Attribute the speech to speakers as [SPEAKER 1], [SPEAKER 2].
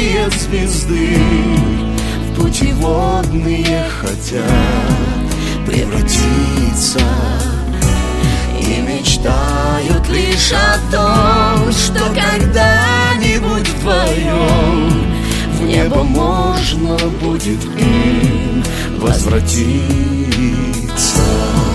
[SPEAKER 1] яркие звезды в путеводные хотят превратиться и мечтают лишь о том, что когда-нибудь вдвоем в небо можно будет им возвратиться.